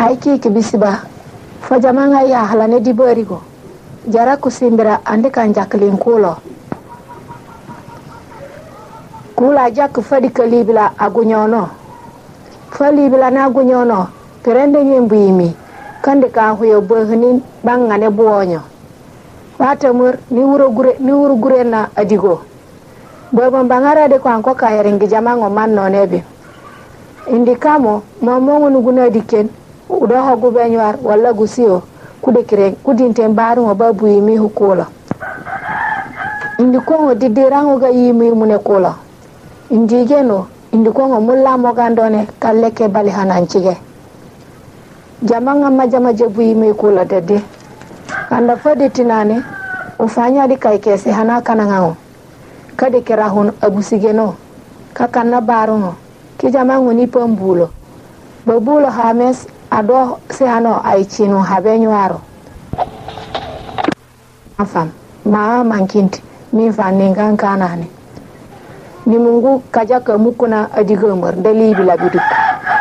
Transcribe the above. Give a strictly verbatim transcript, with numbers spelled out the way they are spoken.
aiki ki bisiba fo jamanga ya halane di borigo jara kusimbira ande kan jaklin kulo kula jak fadi kalibla agunyono falibla na agunyono perende nyembimi kande ka huyo bohnin bangane buonyo wata mur ni wuro gure ni wuro gure na adigo bobo bangara de kwa ko kayaringi jamango manno nebe indi kamo momo ngunu guna diken udo hogu benywar wala gusio kude kire kudinte mbaru ngo babu yimi hukula indi ko didirango ga yimi mune kula indi geno indi ko mulla mo gandone kalleke bali hananchige jamanga majama jebu yimi kula dede kanda fodi tinane ufanya di kai kese hana kana ngao kade kirahun abusigeno kakana baruno ki jamango ni pambulo babulo hames ado se hano aichino habenywaro afam ma mankinti mi faningan kanane ni mungu kajaka mukuna adigomor dali bila biduk